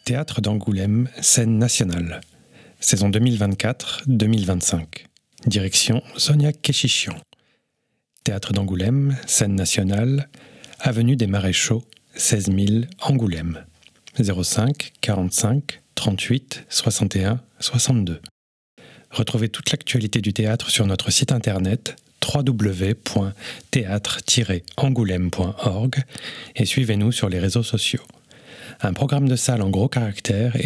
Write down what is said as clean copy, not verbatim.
Théâtre d'Angoulême, scène nationale. Saison 2024-2025. Direction Sonia Kéchichian. Théâtre d'Angoulême, scène nationale, avenue des Maréchaux, 16 000 Angoulême. 05 45 38 61 62. Retrouvez toute l'actualité du théâtre sur notre site internet www.théâtre-angoulême.org et suivez-nous sur les réseaux sociaux. Un programme de salle en gros caractères